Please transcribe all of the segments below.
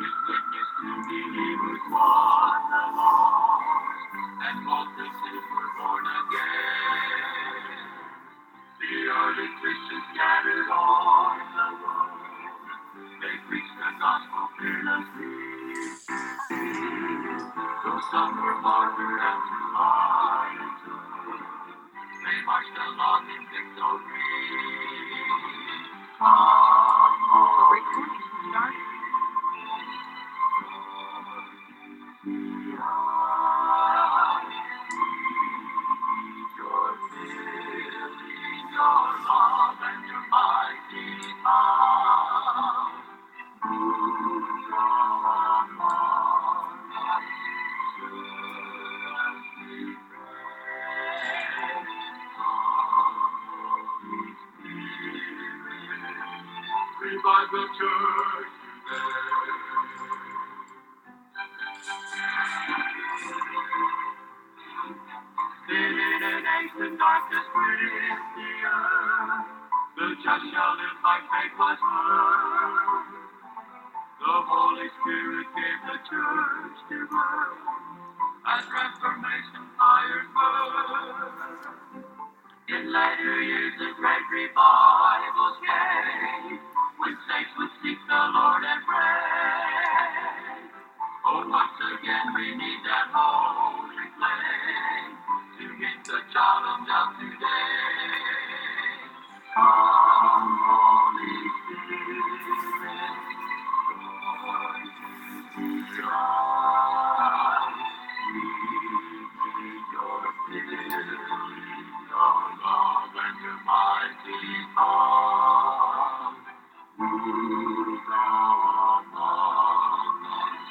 His witness to believers won the lost, and multitudes were born again. The early Christians scattered all the world. They preached the gospel fearlessly. Though some were martyred and through martyrdom, they marched along in victory. The recording started. Your filling, your love, and your mighty power. Move on among us, soon as we pray. Holy Spirit, revive the church today. Illuminate the darkness with the earth. The just shall live by faith was heard. The Holy Spirit gave the church to birth, as reformation fires burn. In later years a great revival came, when saints would seek the Lord and pray. Oh, once again we need that holy flame to meet the challenge of today. Come, Holy Spirit, joy to the eyes. We need your filling, your love, and your mighty power. Move now among us,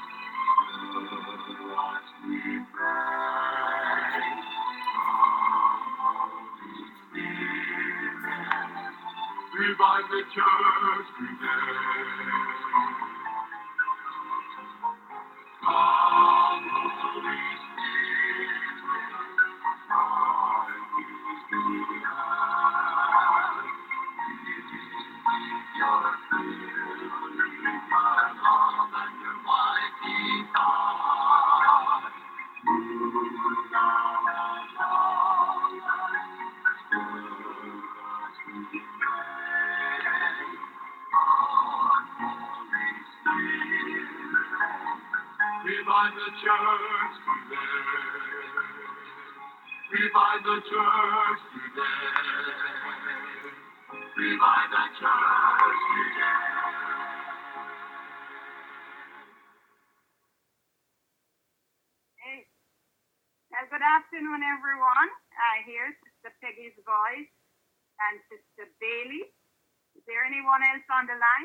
as we pray. Holy Spirit, revive the church today. Come, Holy Spirit, guide these the eyes. Your filling, your love, and your mighty power. Move now among us, as we pray. Holy Spirit, revive the church today. Revive the church today. Revive the church today. Hey. Good afternoon, everyone. I hear Sister Peggy's voice and Sister Bailey. Is there anyone else on the line?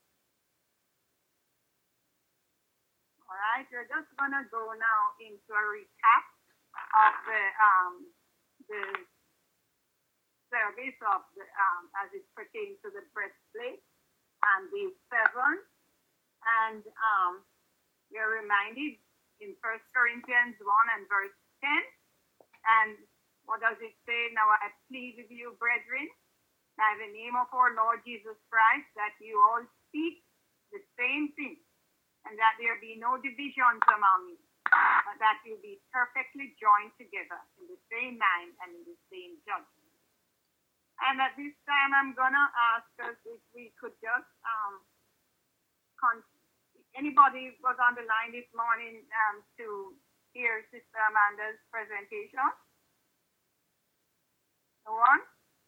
All right, we're just gonna go now into a recap of the service of the as it pertains to the breastplate and the seven. And we're reminded in 1 Corinthians 1 and verse 10. And what does it say? Now I plead with you, brethren, by the name of our Lord Jesus Christ, that you all speak the same thing, and that there be no divisions among you, but that you be perfectly joined together in the same mind and in the same judgment. And at this time, I'm gonna ask us if we could just anybody was on the line this morning to hear Sister Amanda's presentation? No one?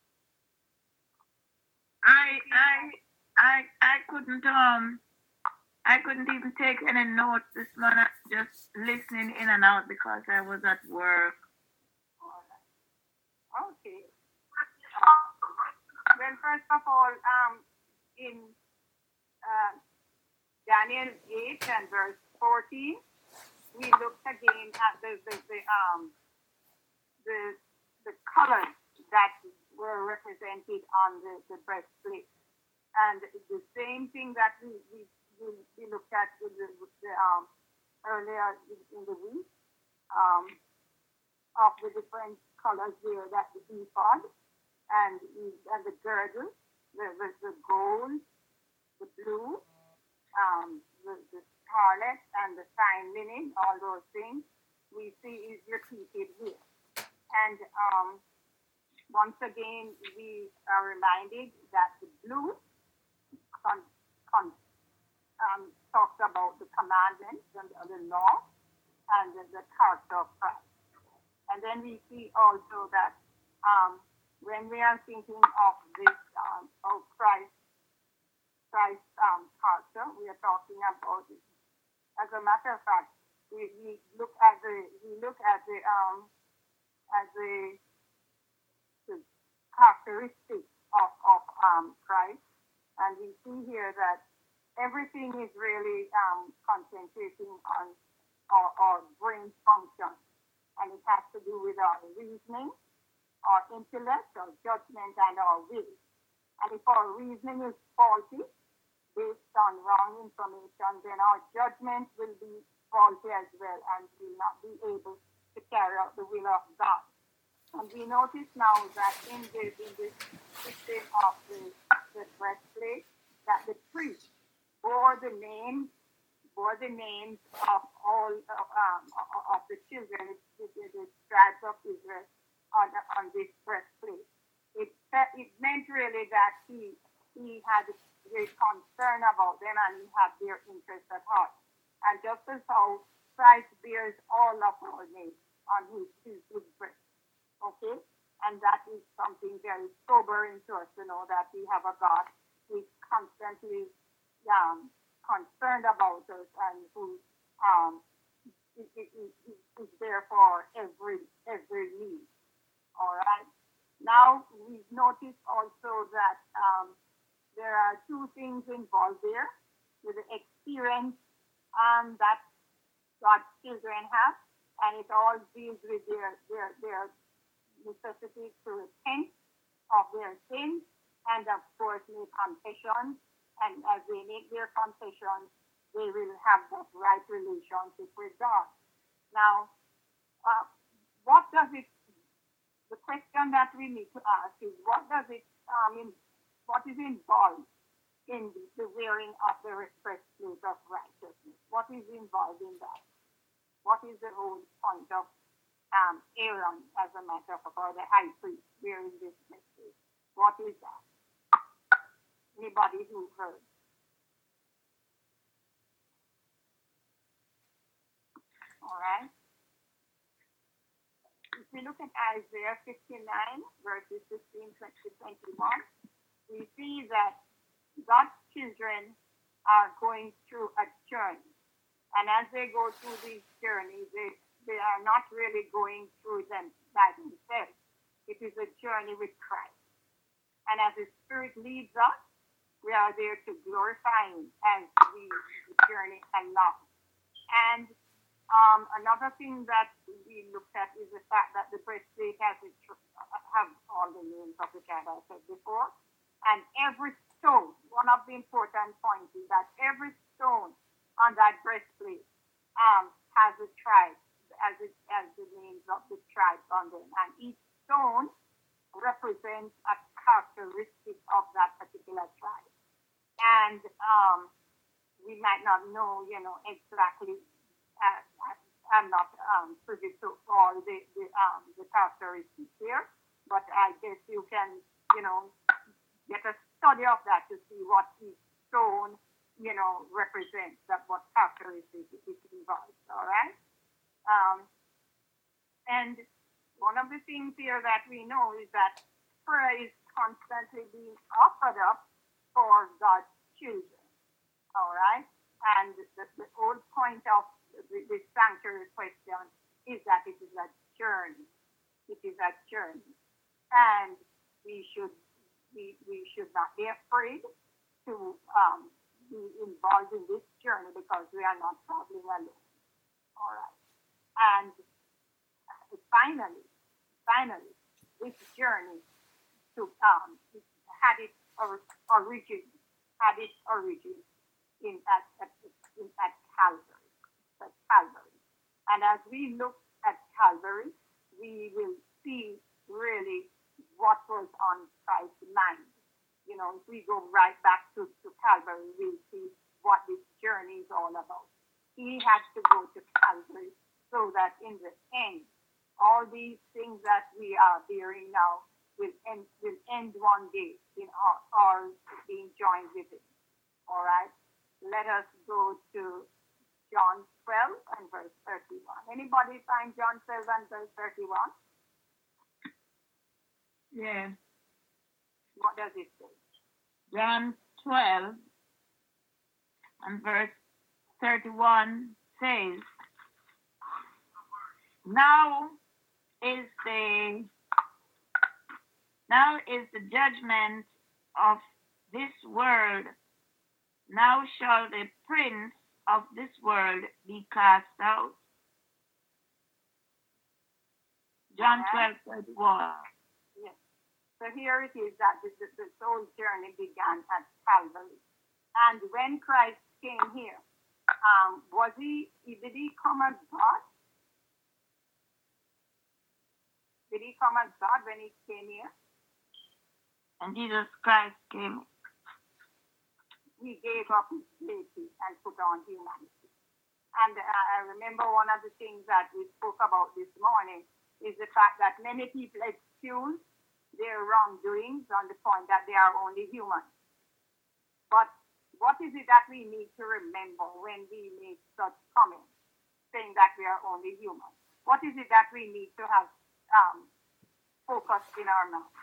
I couldn't even take any notes this morning, just listening in and out because I was at work. All right. Okay. Well, first of all, in Daniel 8 and verse 14, we looked again at the colors that were represented on the breastplate, and the same thing that we looked at with the earlier in the week of the different colors there, that the ephod and the girdle, the gold, the blue, the harlot and the fine linen, all those things we see is repeated here. And once again, we are reminded that the blue con- con- talks about the commandments and the law and the character of Christ. And then we see also that when we are thinking of this of Christ's character, we are talking about it. As a matter of fact, we look at the characteristics of Christ, and we see here that everything is really concentrating on our brain function, and it has to do with our reasoning, our intellect, our judgment, and our will. And if our reasoning is faulty, based on wrong information, then our judgment will be faulty as well, and will not be able to carry out the will of God. And we notice now that in this system of the breastplate, that the priest bore the names of all of the children, the tribes of Israel, on this breastplate. It meant really that he had great concern about them, and he had their interest at heart. And just as how Christ bears all of our needs on his breast, okay? And that is something very sobering to us to know that we have a God who is constantly concerned about us, and who is there for every need. All right. Now we've noticed also that there are two things involved there with the experience that God's children have, and it all deals with their necessity to repent of their sins, and of course make confession. And as they make their confession, they will have that right relationship with God. Now, the question that we need to ask is, what is involved in the wearing of the breastplate of righteousness? What is involved in that? What is the whole point of Aaron, as a matter of fact, or the high priest wearing this breastplate? What is that? Anybody who heard? All right. If we look at Isaiah 59, verses 15 to 21, we see that God's children are going through a journey. And as they go through these journeys, they are not really going through them by themselves. It is a journey with Christ. And as the Spirit leads us, we are there to glorify Him as we journey along. And another thing that we looked at is the fact that the breastplate have all the names of which I have said before. And every stone, one of the important points is that every stone on that breastplate has a tribe, as the names of the tribes on them. And each stone represents a characteristic of that particular tribe. And we might not know, exactly. I'm not privy to all the characteristics here, but I guess you can, get a study of that to see what each stone, represents, that what characteristics it involves. All right. And one of the things here that we know is that prayer is constantly being offered up for God's children. All right. And the whole point of the sanctuary question is that it is a journey. It is a journey. And we should not be afraid to be involved in this journey, because we are not traveling alone. All right. And finally, this journey had its origin at Calvary. And as we look at Calvary, we will see really what was on Christ's mind. If we go right back to Calvary, we'll see what this journey is all about. he had to go to Calvary so that in the end, all these things that we are bearing now will end one day in our being joined with it. All right. Let us go to John 12 and verse 31. Anybody find John 12 and verse 31? Yeah. What does it say? John 12 and verse 31 says, Now is the judgment of this world. Now shall the prince of this world be cast out. John 12, 31. Yes. So here it is that the soul journey began at Calvary. And when Christ came here, did he come as God? Did he come as God when he came here? And Jesus Christ came. He gave up his deity and put on humanity. And I remember one of the things that we spoke about this morning is the fact that many people excuse their wrongdoings on the point that they are only human. But what is it that we need to remember when we make such comments, saying that we are only human? What is it that we need to have focused in our mind?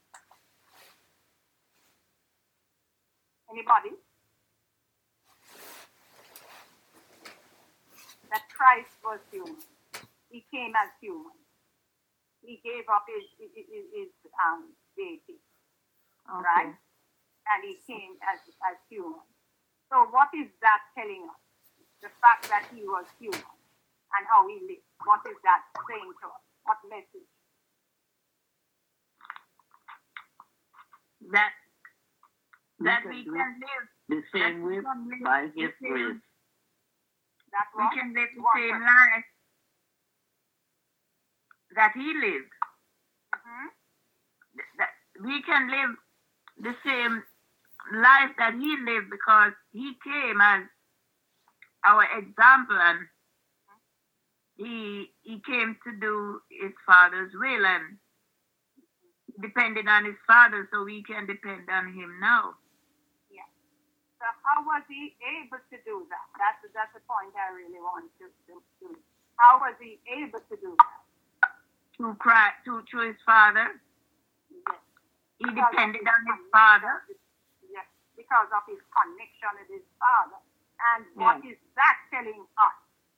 Anybody? That Christ was human. He came as human. He gave up his deity, right? And he came as human. So what is that telling us? The fact that he was human and how he lived. What is that saying to us? What message? That we can live the same way by his grace. We can live the same life that he lived. Mm-hmm. That we can live the same life that he lived because he came as our example, and he came to do his father's will, and depended on his father, so we can depend on him now. Yeah. So how was he able to do that? That's the point I really want to do. How was he able to do that? Through his father. Yes. He depended on his father. Yes, because of his connection with his father. And what is that telling us?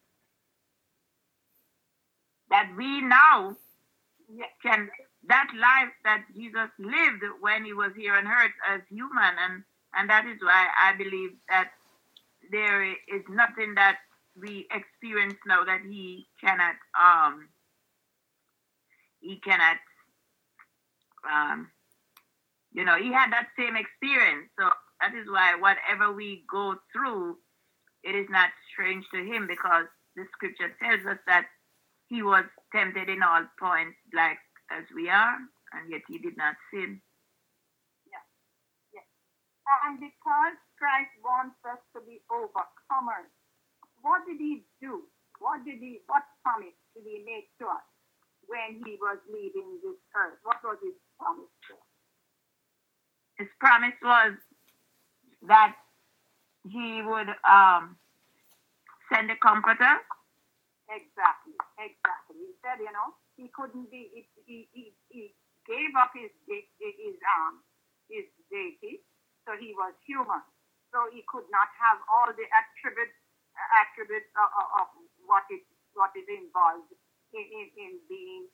That we now can that life that Jesus lived when he was here on earth as human, and that is why I believe that there is nothing that we experience now that he cannot he had that same experience. So that is why whatever we go through, it is not strange to him, because the scripture tells us that he was tempted in all points like as we are, and yet he did not sin. Yeah. And because Christ wants us to be overcomers, what did he do? What promise did he make to us when he was leaving this earth? What was his promise to us? His promise was that he would send a comforter. Exactly. He said, he couldn't be. He gave up his deity, so he was human. So he could not have all the attributes of what is involved in being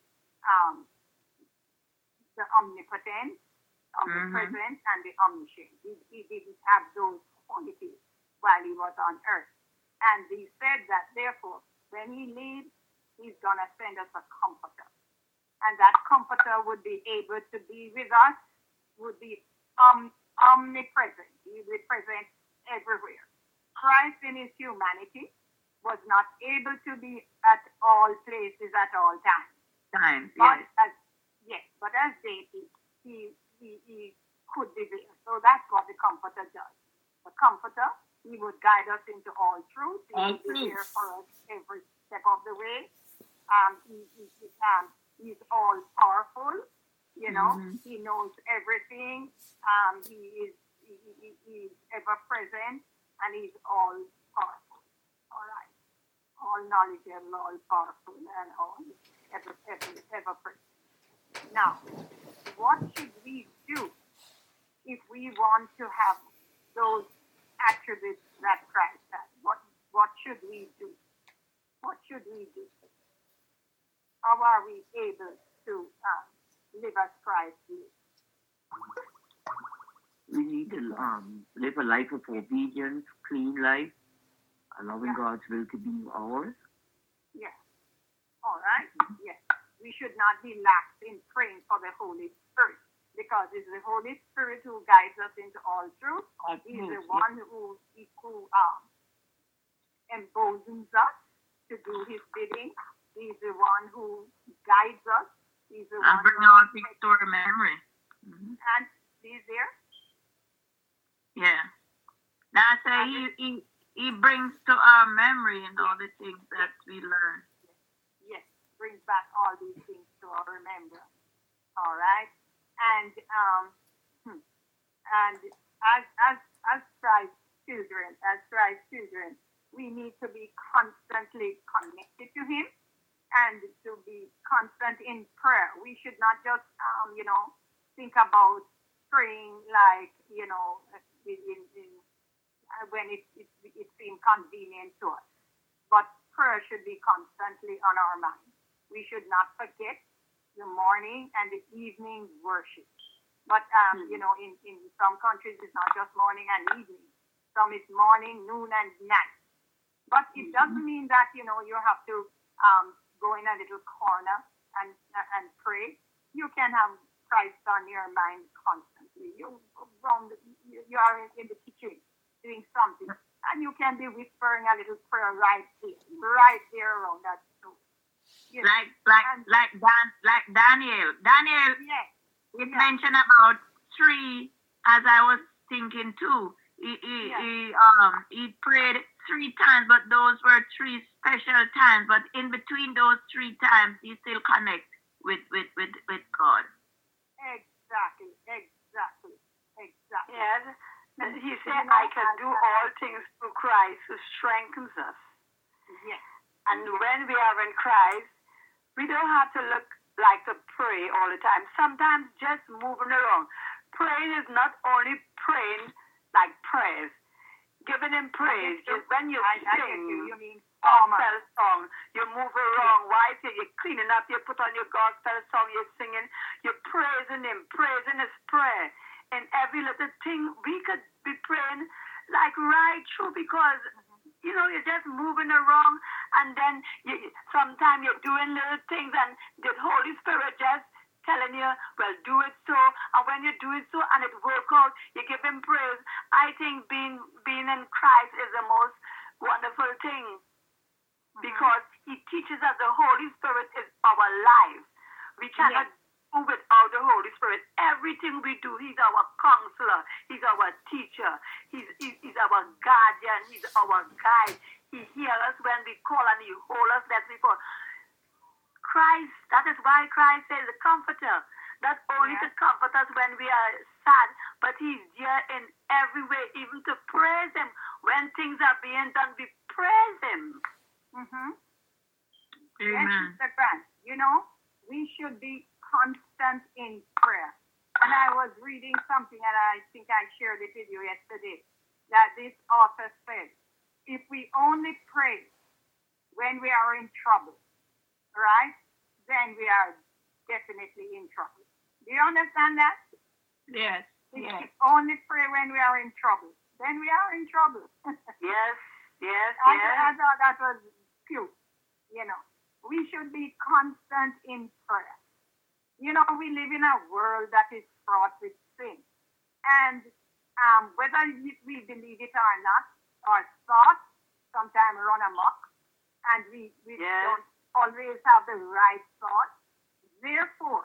the omnipotent, omnipresent, and the omniscient. He didn't have those qualities while he was on earth. And he said that, therefore, when he leaves, he's going to send us a comforter. And that comforter would be able to be with us, would be omnipresent. He would present everywhere. Christ in his humanity was not able to be at all places at all times. But as deity, he could be there. So that's what the comforter does. The comforter He would guide us into all truth. He All would be truth. there for us every step of the way. He's all powerful. You know, he knows everything. He is ever present, and he's all powerful. All right, all knowledgeable, all powerful, and all ever present. Now, what should we do if we want to have those attributes that Christ has? What should we do? What should we do? How are we able to live as Christ lives? We need to live a life of obedience, clean life, allowing God's will to be ours. Yes. All right. Yes. We should not be lax in praying for the Holy Spirit, because it's the Holy Spirit who guides us into all truth. He's the one who emboldens us to do His bidding. He's the one who guides us. He's the one bring all things to our memory. And he's there. Yeah. Now say he brings to our memory and all the things that we learn. Yes, brings back all these things to our remembrance. All right. And as Christ's children, we need to be constantly connected to Him and to be constant in prayer. We should not just think about praying like when it seems convenient to us. But prayer should be constantly on our mind. We should not forget the morning and the evening worship. But in some countries it's not just morning and evening. Some is morning, noon, and night. But it doesn't mean that you have to go in a little corner and pray. You can have Christ on your mind constantly. You are in the kitchen doing something, and you can be whispering a little prayer right there around that stove. Like Daniel. Yes. It mentioned about 3, as I was thinking too. He prayed 3 times, but those were 3 special times. But in between those 3 times, he still connect with God. Exactly. Yes. And he said, I can do all things through Christ who strengthens us. Yes. And when we are in Christ, we don't have to look like to pray all the time. Sometimes just moving around. Praying is not only praying like prayers. Giving him praise. When you sing, you mean gospel song, you move around. Why? You're cleaning up, you put on your gospel song, you're singing, you're praising him. Praising is prayer. And every little thing we could be praying like right through, because you're just moving around, and then sometimes you're doing little things and the Holy Spirit just telling you, well, do it so. And when you do it so and it works out, you give him praise. I think being in Christ is the most wonderful thing, because he teaches us the Holy Spirit is our life. We cannot do without the Holy Spirit. Everything we do, he's our counselor, he's our teacher, he's our guardian, he's our guide. He hears us when we call and he holds us that before. Christ, that is why Christ says the comforter, not only to comfort us when we are sad, but he's there in every way, even to praise him. When things are being done, we praise him. Amen. Amen. Yes, Mr. Grant, we should be constant in prayer. And I was reading something, and I think I shared it with you yesterday, that this author said, if we only pray when we are in trouble, right, then we are definitely in trouble. Do you understand that? Yes. If we only pray when we are in trouble, then we are in trouble. Yes. I thought that was cute. We should be constant in prayer. We live in a world that is fraught with sin. And whether we believe it or not, our thoughts sometimes run amok, and we don't always have the right thoughts. Therefore,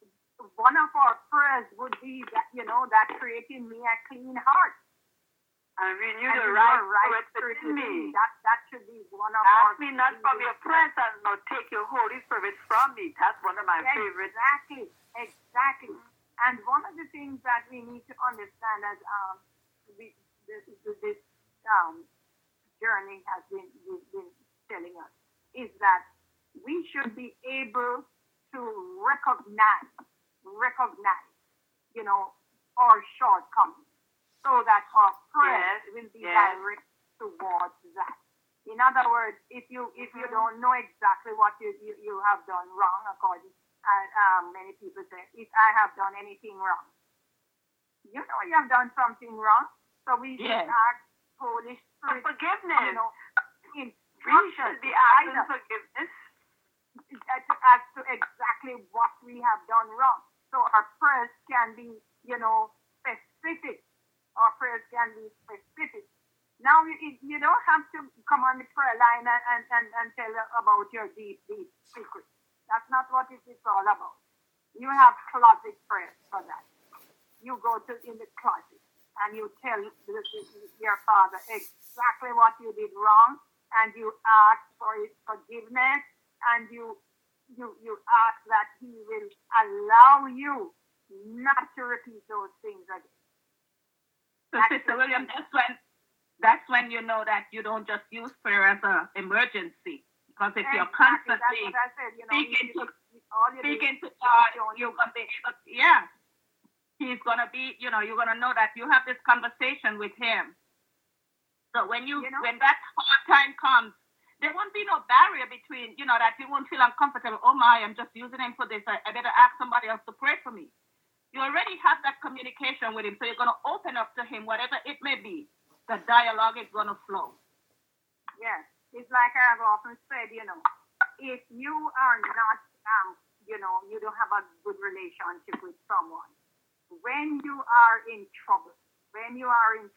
one of our prayers would be that, that create in me a clean heart And renew And the renew right a right spirit within me. That should be one of our... Ask me not from your presence, nor take your Holy Spirit from me. That's one of my favorites. Exactly. And one of the things that we need to understand as this journey has been telling us is that we should be able to recognize, our shortcomings, so that our prayers will be direct towards that. In other words, if you don't know exactly what you have done wrong, according many people say, if I have done anything wrong, you have done something wrong, so we should ask Holy Spirit forgiveness. We should be asking forgiveness as to exactly what we have done wrong. So our prayers can be, specific. Our prayers can be specific. Now, you don't have to come on the prayer line and tell about your deep secrets. That's not what it's all about. You have closet prayers for that. You go in the closet and you tell your Father exactly what you did wrong, and you ask for his forgiveness, and you ask that he will allow you not to repeat those things again. So, Sister William, that's when you know that you don't just use prayer as an emergency. Because if you're constantly speaking to God, you're going to be able to, he's going to be, you're going to know that you have this conversation with him. So when that hard time comes, there won't be no barrier between, that you won't feel uncomfortable. Oh my, I'm just using him for this. I better ask somebody else to pray for me. You already have that communication with him, so you're going to open up to him, whatever it may be. The dialogue is going to flow. Yes, it's like I have often said, if you are not, you don't have a good relationship with someone, when you are in trouble, and you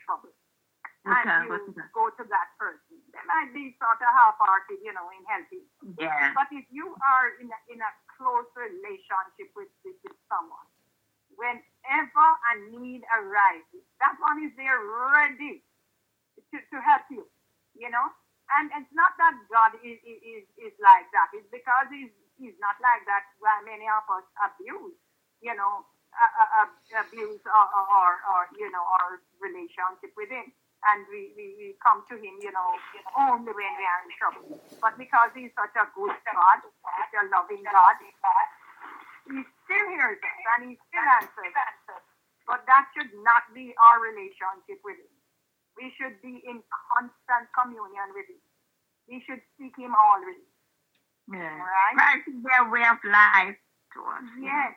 go to that person, they might be sort of half-hearted, in helping. Yeah. But if you are in a close relationship with someone, whenever a need arises, that one is there ready to help you, And it's not that God is like that. It's because he's not like that. Why many of us abuse, abuse our relationship with him. And we come to him, only when we are in trouble. But because he's such a good God, such a loving God, he still hears us and he still answers us. But that should not be our relationship with him. We should be in constant communion with him. We should seek him always. Yeah. Right? Christ is their way of life to us. Yes.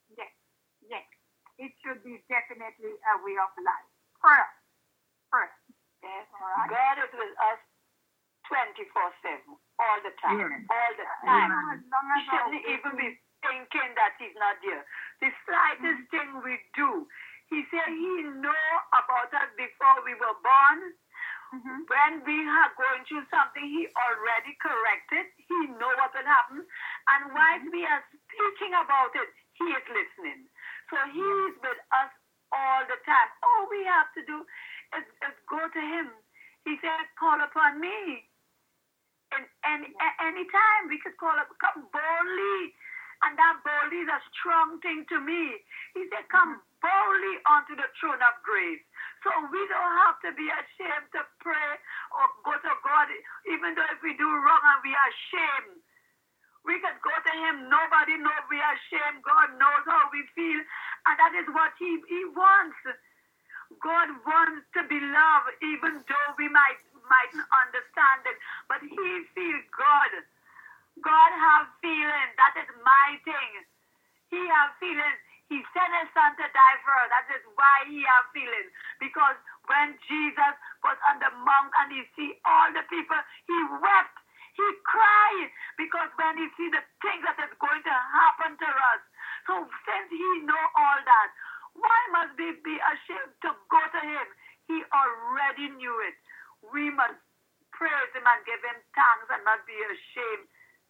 It should be definitely a way of life. Prayer. Yes. Right. God is with us 24/7, all the time. Yeah. All the time. We shouldn't even be thinking that he's not there. The slightest thing we do, he said he know about us before we were born. Mm-hmm. When we are going through something, he already corrected. He know what will happen. And while we are speaking about it, he is listening. So he is with us all the time. All we have to do is go to him. He said, call upon me. And any time we could come boldly. And that boldly is a strong thing to me. He said, come boldly onto the throne of grace. So we don't have to be ashamed to pray or go to God, even though if we do wrong and we are ashamed. We can go to him. Nobody knows we are ashamed. God knows how we feel. And that is what he wants. God wants to be loved, even though we mightn't understand it. But he feels God. God have feelings. That is my thing. He have feelings. He sent his son to die for us. That is why he have feelings. Because when Jesus was on the mount and he see all the people, he wept. He cried. Because when he see the things that is going to happen to us. So since he know all that, why must we be ashamed to go to him? He already knew it. We must praise him and give him thanks and not be ashamed.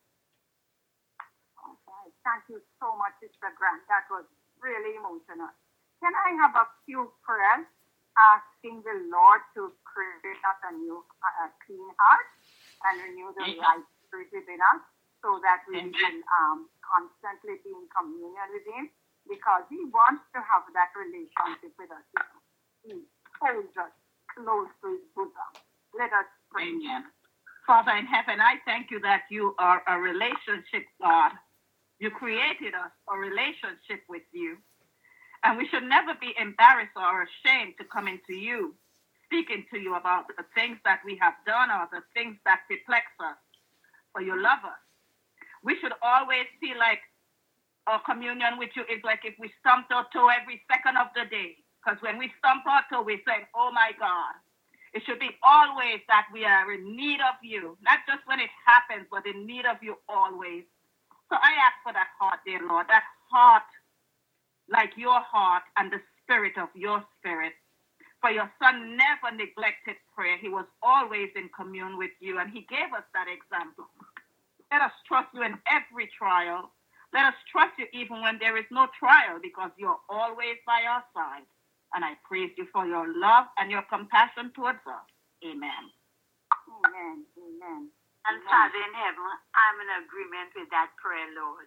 Okay. Thank you so much, Sister Grant. That was really emotional. Can I have a few prayers asking the Lord to create us a new, clean heart and renew the right spirit within us, so that we can constantly be in communion with Him, because He wants to have that relationship with us. He holds us close to His bosom. Let us pray. Amen. Father in heaven, I thank you that you are a relationship God. You created us for a relationship with you. And we should never be embarrassed or ashamed to come into you, speaking to you about the things that we have done or the things that perplex us. For you love us. We should always feel like our communion with you is like if we stumped our toe every second of the day. Because when we stump our toe, we say, oh my God. It should be always that we are in need of you. Not just when it happens, but in need of you always. So I ask for that heart, dear Lord, that heart like your heart and the spirit of your spirit. For your Son never neglected prayer. He was always in commune with you, and He gave us that example. Let us trust you in every trial. Let us trust you even when there is no trial, because you're always by our side. And I praise you for your love and your compassion towards us. Amen. Amen. Amen. And Father in heaven, I'm in agreement with that prayer, Lord.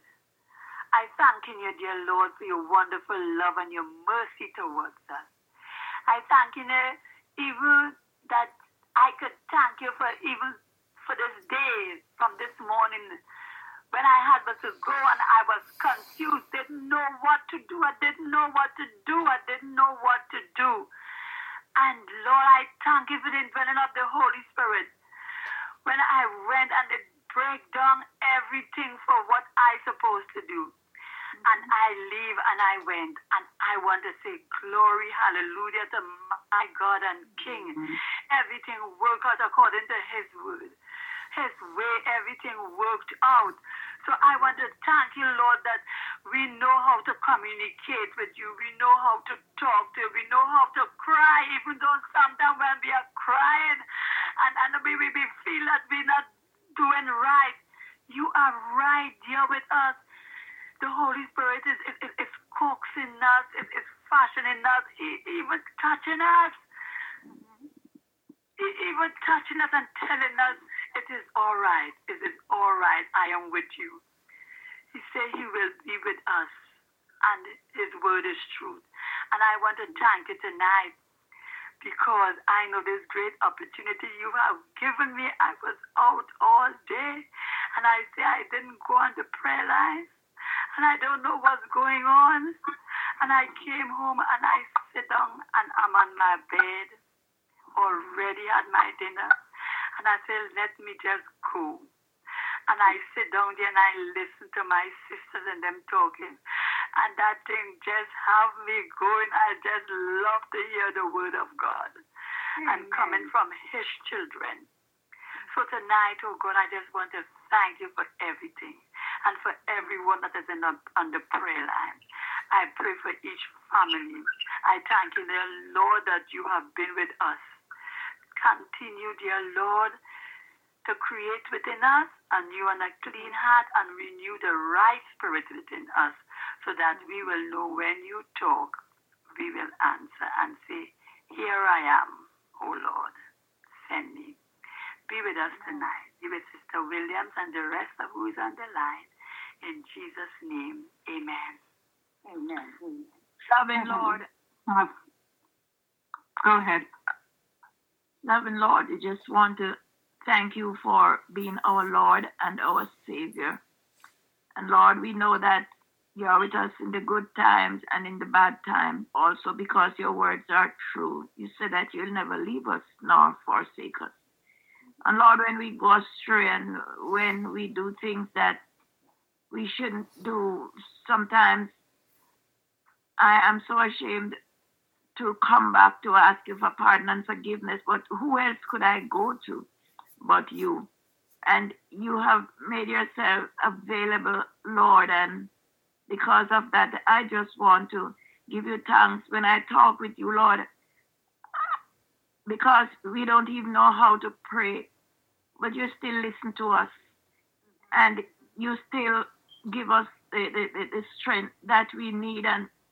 I thank you, dear Lord, for your wonderful love and your mercy towards us. I thank you, even that I could thank you for even for this day, from this morning, when I had to go and I was confused, didn't know what to do. I didn't know what to do. I didn't know what to do. And Lord, I thank you for the indwelling of the Holy Spirit. When I went and it break down everything for what I supposed to do. And I leave and I went. And I want to say glory, hallelujah to my God and King. Everything worked out according to His word. His way, everything worked out. So I want to thank you, Lord, that we know how to communicate with you. We know how to talk to you. We know how to cry, even though sometimes when we are crying and we feel that we're not doing right. You are right here with us. The Holy Spirit is coaxing us, is fashioning us, even touching us. Even touching us and telling us, it is all right. It is all right. I am with you. He said He will be with us. And His word is truth. And I want to thank you tonight, because I know this great opportunity you have given me. I was out all day. And I say I didn't go on the prayer line. And I don't know what's going on. And I came home and I sit down and I'm on my bed. Already had my dinner, and I said, let me just go. And I sit down there and I listen to my sisters and them talking, and that thing just have me going. I just love to hear the word of God. And coming from His children. So tonight, oh God, I just want to thank you for everything and for everyone that is on the prayer line. I pray for each family. I thank you, dear Lord, that you have been with us. Continue, dear Lord, to create within us a new and a clean heart and renew the right spirit within us, so that we will know when you talk, we will answer and say, here I am, O Lord, send me. Be with us tonight. Be with Sister Williams and the rest of who is on the line. In Jesus' name, amen. Amen. Amen. Loving Lord. Go ahead. Loving Lord, I just want to thank you for being our Lord and our Savior. And Lord, we know that you are with us in the good times and in the bad times also, because your words are true. You said that you'll never leave us nor forsake us. And Lord, when we go astray and when we do things that we shouldn't do, sometimes I am so ashamed to come back to ask you for pardon and forgiveness, but who else could I go to but you? And you have made yourself available, Lord, and because of that, I just want to give you thanks when I talk with you, Lord, because we don't even know how to pray, but you still listen to us, and you still give us the strength that we need. And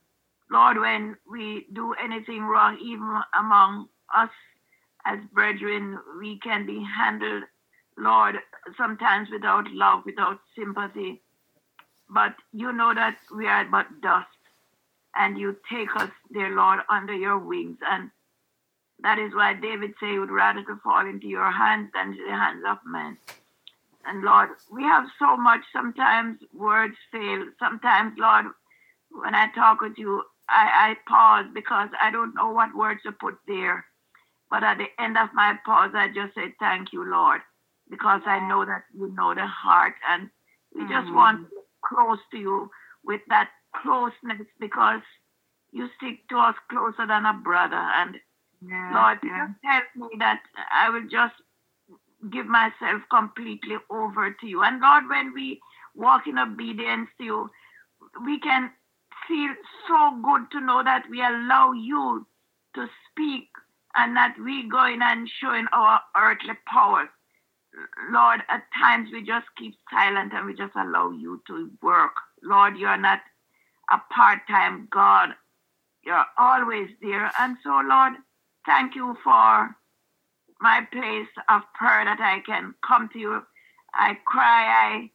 Lord, when we do anything wrong, even among us as brethren, we can be handled, Lord, sometimes without love, without sympathy. But you know that we are but dust, and you take us, dear Lord, under your wings. And that is why David said he would rather to fall into your hands than into the hands of men. And Lord, we have so much, sometimes words fail. Sometimes, Lord, when I talk with you, I pause because I don't know what words to put there. But at the end of my pause, I just say, thank you, Lord, because I know that you know the heart. And we just want to get close to you with that closeness, because you stick to us closer than a brother. And Lord, just help me that I will just give myself completely over to you. And Lord, when we walk in obedience to you, we can feel so good to know that we allow you to speak and that we go in and showing our earthly powers. Lord, at times we just keep silent and we just allow you to work. Lord, you're not a part-time God. You're always there. And so, Lord, thank you for my place of prayer that I can come to you. I cry, I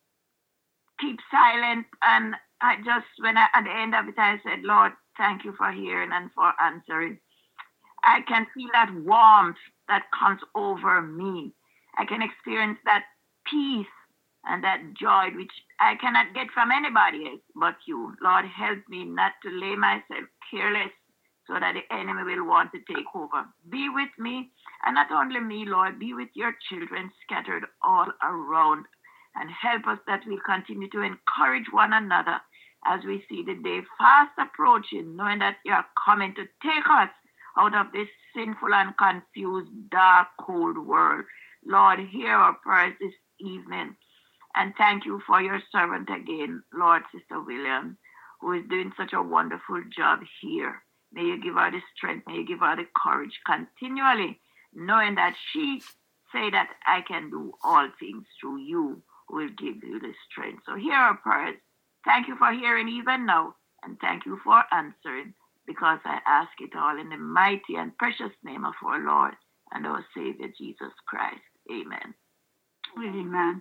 keep silent, and I just, at the end of it, I said, Lord, thank you for hearing and for answering. I can feel that warmth that comes over me. I can experience that peace and that joy which I cannot get from anybody else but you. Lord, help me not to lay myself careless so that the enemy will want to take over. Be with me, and not only me, Lord, be with your children scattered all around, and help us that we continue to encourage one another as we see the day fast approaching, knowing that you are coming to take us out of this sinful and confused, dark, cold world. Lord, hear our prayers this evening, and thank you for your servant again, Lord, Sister Williams, who is doing such a wonderful job here. May you give her the strength, may you give her the courage continually, knowing that she say that I can do all things through you who will give you the strength. So hear our prayers. Thank you for hearing even now, and thank you for answering, because I ask it all in the mighty and precious name of our Lord and our Savior, Jesus Christ. Amen. Amen.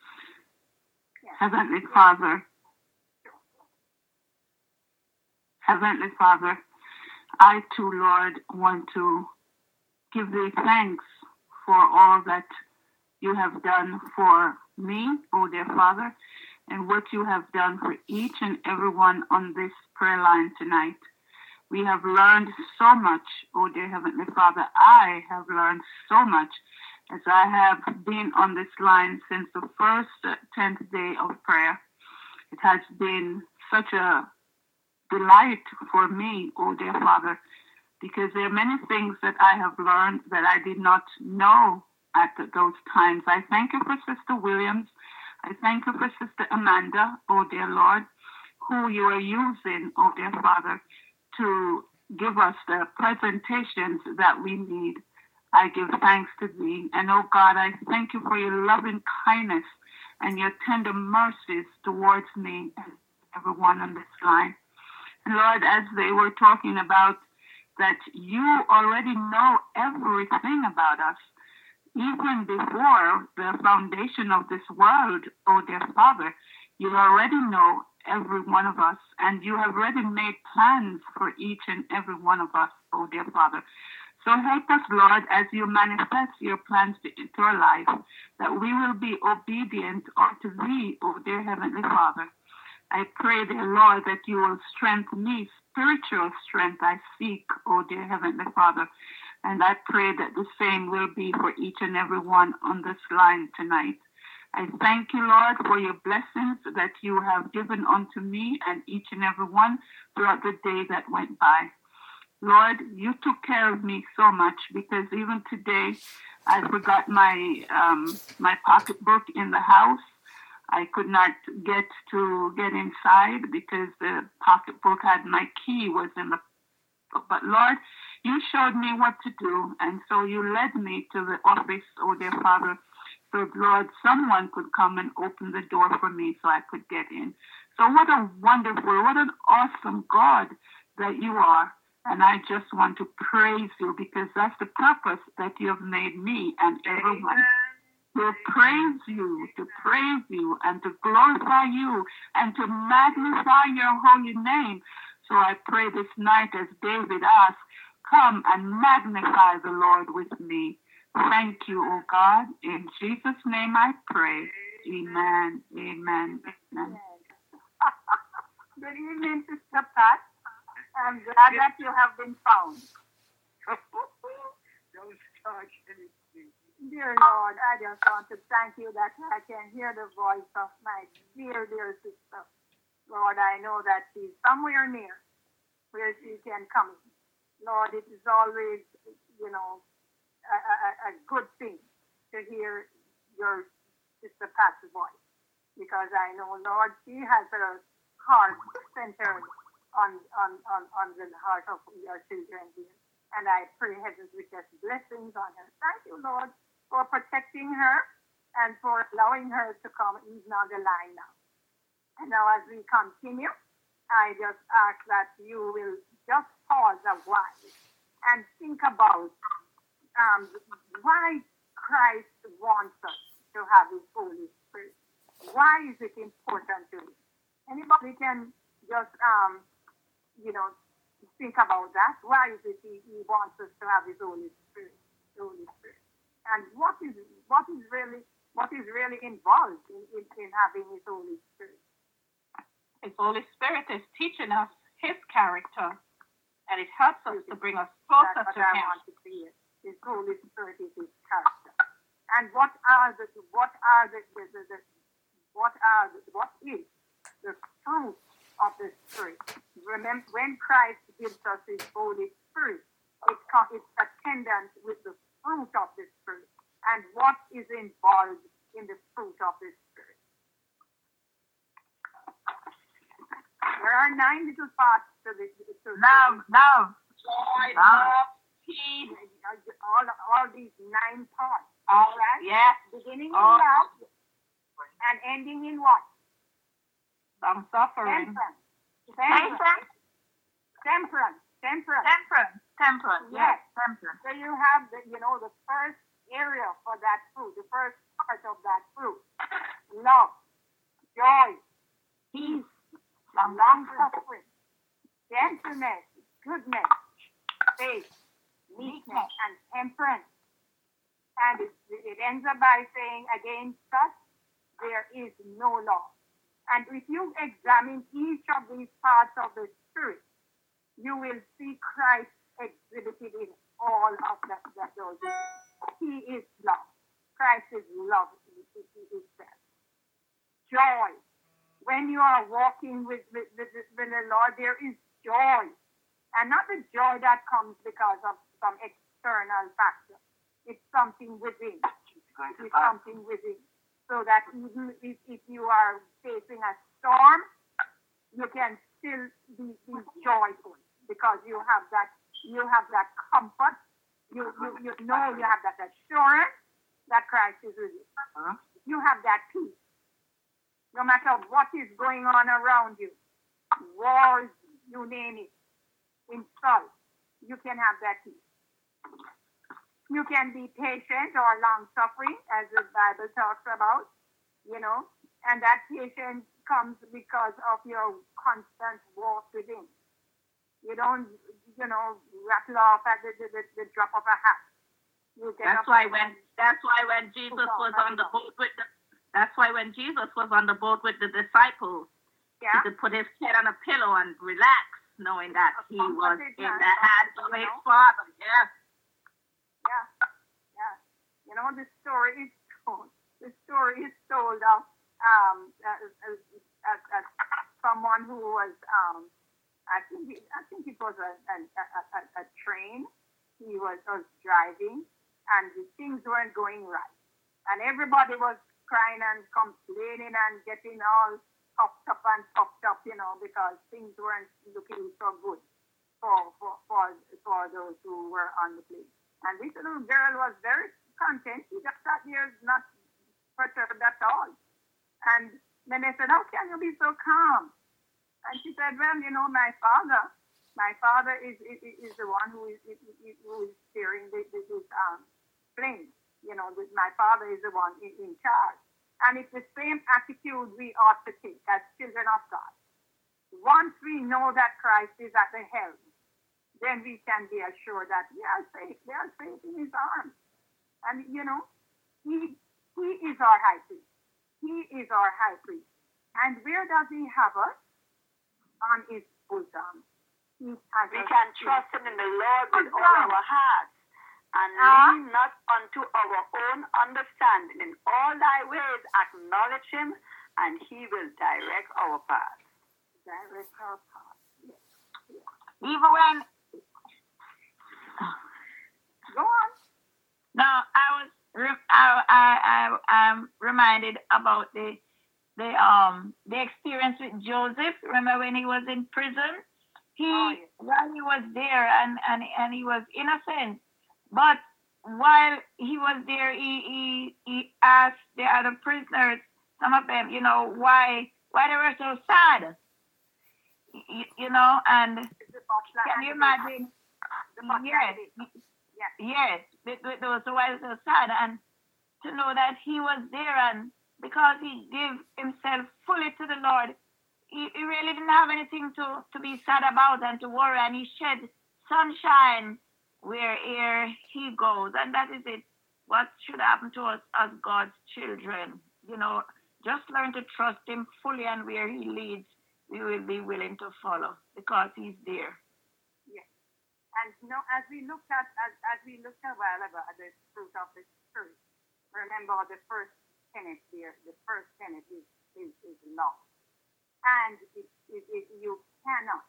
Heavenly Father, I too, Lord, want to give thee thanks for all that you have done for me, oh dear Father, and what you have done for each and every one on this prayer line tonight. We have learned so much, oh dear Heavenly Father. I have learned so much as I have been on this line since the first 10th day of prayer. It has been such a delight for me, oh dear Father, because there are many things that I have learned that I did not know at those times. I thank you for Sister Williams. I thank you for Sister Amanda, oh dear Lord, who you are using, oh dear Father, to give us the presentations that we need. I give thanks to thee. And oh God, I thank you for your loving kindness and your tender mercies towards me and everyone on this line. And Lord, as they were talking about that you already know everything about us, even before the foundation of this world, oh dear Father, you already know every one of us, and you have already made plans for each and every one of us, oh dear Father. So help us, Lord, as you manifest your plans into our life, that we will be obedient unto thee, oh dear Heavenly Father. I pray, dear Lord, that you will strengthen me, spiritual strength I seek, oh dear Heavenly Father. And I pray that the same will be for each and every one on this line tonight. I thank you, Lord, for your blessings that you have given unto me and each and every one throughout the day that went by. Lord, you took care of me so much, because even today I forgot my pocketbook in the house. I could not get inside because the pocketbook had my key was in the. But Lord, you showed me what to do, and so you led me to the office, oh dear Father. So Lord, someone could come and open the door for me so I could get in. So what a wonderful, what an awesome God that you are. And I just want to praise you because that's the purpose that you have made me and everyone. To praise you, and to glorify you, and to magnify your holy name. So I pray this night as David asked, come and magnify the Lord with me. Thank you, O God. In Jesus' name I pray. Amen. Amen. Amen. Good evening, Sister Pat. I'm glad that you have been found. Don't start anything. Dear Lord, I just want to thank you that I can hear the voice of my dear, dear sister. Lord, I know that she's somewhere near where she can come. Lord, it is always, a good thing to hear your sister Pat's voice, because I know, Lord, she has her heart centered on the heart of your children here. And I pray heaven's richest blessings on her. Thank you, Lord, for protecting her and for allowing her to come even on the line now. And now as we continue, I just ask that you will just pause a while and think about why Christ wants us to have his Holy Spirit. Why is it important to him? Anybody can just, think about that. Why is it he wants us to have his Holy Spirit? And what is really involved in having his Holy Spirit? His Holy Spirit is teaching us his character, and it helps us to bring us closer to him. I want to see it. His Holy Spirit is his character. And what is the fruit of the Spirit? Remember, when Christ gives us his Holy Spirit, it's attendant with the fruit of the Spirit. And what is involved in the fruit of the Spirit? There are 9 little parts to this. Love, joy, love, peace. All these 9 parts. All right? Yes. Beginning in love and ending in what? Long suffering. Temperance. Yes. Temperance. So you have the first area for that fruit, the first part of that fruit. Love, joy, peace, long suffering, gentleness, goodness, faith, meekness, and temperance. And it ends up by saying, against such there is no law. And if you examine each of these parts of the Spirit, you will see Christ exhibited in all of those areas. He is love. Christ is love itself. Joy. When you are walking with the Lord, there is joy. And not the joy that comes because of some external factor. It's something within. It's something within. So that even if you are facing a storm, you can still be joyful because you have that comfort. You know you have that assurance that Christ is with you. You have that peace. No matter what is going on around you, wars, you name it, insult, you can have that peace. You can be patient or long-suffering, as the Bible talks about, and that patience comes because of your constant walk with him. You don't, rattle off at the drop of a hat. That's why when Jesus was on the boat with the disciples, he could put his head on a pillow and relax, knowing that he was in the hands of his Father. Yeah. The story is told of someone who was I think it was a train. He was driving, and the things weren't going right, and everybody was crying and complaining and getting all puffed up, because things weren't looking so good for those who were on the plane. And this little girl was very content. She just sat here not perturbed at all. And then they said, how can you be so calm? And she said, well, my father, My father is the one who is steering this plane. You know, my father is the one in charge. And it's the same attitude we ought to take as children of God. Once we know that Christ is at the helm, then we can be assured that we are safe in his arms. And, you know, he is our high priest. He is our high priest. And where does he have us? On his bosom. We can trust him in the Lord with all our hearts and lean not unto our own understanding. In all thy ways acknowledge him, and he will direct our path. Direct our path. Yes. Yes. Even when go on. Now I'm reminded about the experience with Joseph. Remember when he was in prison? While he was there and he was innocent, but while he was there, he asked the other prisoners, some of them, you know, why they were so sad. You know, and can you imagine? Yes, those who were so sad, and to know that he was there, and because he gave himself fully to the Lord, he really didn't have anything to be sad about and to worry, and he shed sunshine wherever he goes, and that is it. What should happen to us as God's children? You know, just learn to trust him fully, and where he leads, we will be willing to follow because he's there. Yes. And you know, as we looked a while ago at the fruit of the Spirit, remember the first tenet here. The first tenet is love, and you cannot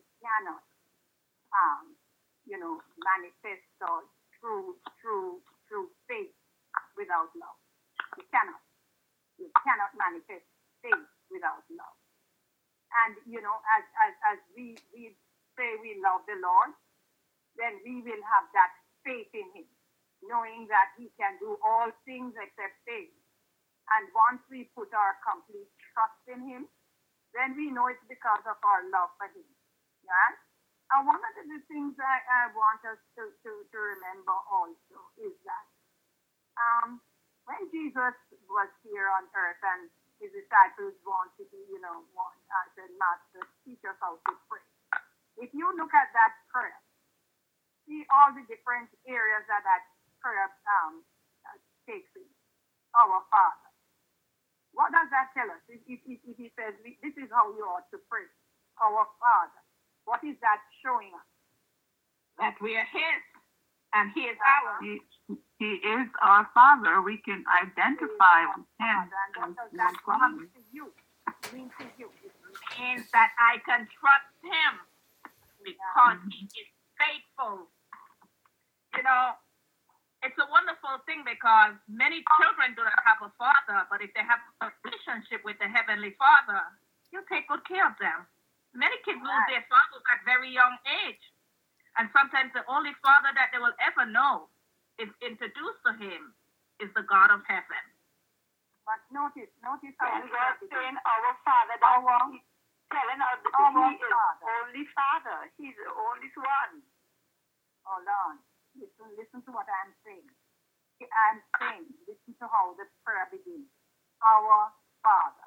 manifest God through faith without love. You cannot manifest faith without love. And you know, as we say we love the Lord, then we will have that faith in him, knowing that he can do all things except fail. And once we put our complete trust in him, then we know it's because of our love for him. Right? And one of the things I want us to remember also is that when Jesus was here on earth and his disciples wanted to, said, Master, teach us how to pray. If you look at that prayer, see all the different areas that prayer takes in. Our Father. What does that tell us? If he says, this is how you ought to pray. Our Father. What is that showing us? That we are his, and he is ours. He is our Father. We can identify with him. And what does that mean to you? It means that I can trust him because he is faithful. You know, it's a wonderful thing because many children do not have a father, but if they have a relationship with the Heavenly Father, he'll take good care of them. Many kids lose their fathers at very young age. And sometimes the only father that they will ever know is introduced to him is the God of heaven. But notice how God saying our Father, he's telling us that he is only Father. He's the only one. Hold on. Listen to what I'm saying. Listen to how the prayer begins. Our Father.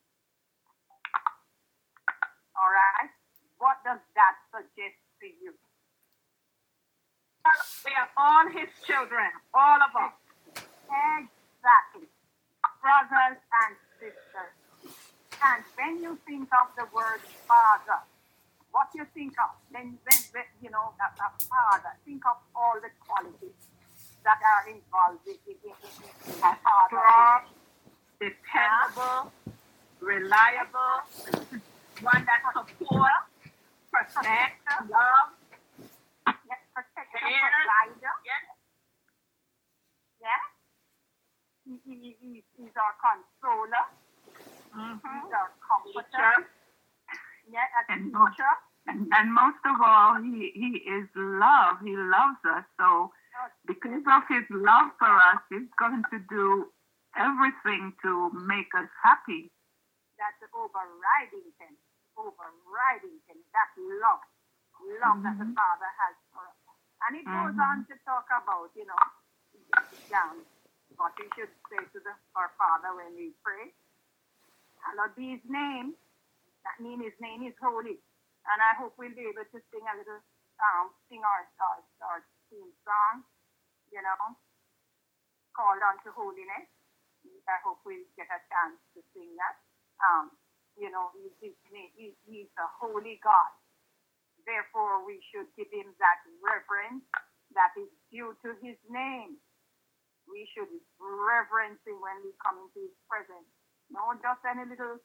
All right? What does that suggest to you? We are all his children, all of us. Exactly. Brothers and sisters. And when you think of the word Father, what you think of? When a father, think of all the qualities that are involved in father. Strong, dependable, reliable, one that supports, protects, loves, protector, provider. Yes. Yeah. He's our consoler. He's our comforter. Yeah, a teacher. And most of all, he is love. He loves us. So because of his love for us, he's going to do everything to make us happy. That's the overriding thing. That love. love that the Father has for us. And it goes on to talk about, what we should say to our Father when we pray. Hallowed be his name. That means his name is holy. And I hope we'll be able to sing a little sing our theme song, called unto holiness. I hope we'll get a chance to sing that. He's a holy God. Therefore, we should give him that reverence that is due to his name. We should reverence him when we come into his presence. No, just any little,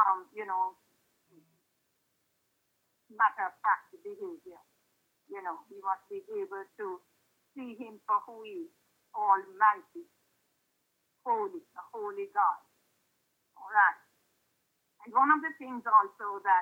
matter of fact behavior. We must be able to see him for who he is, almighty, holy, a holy God. All right. And one of the things also that,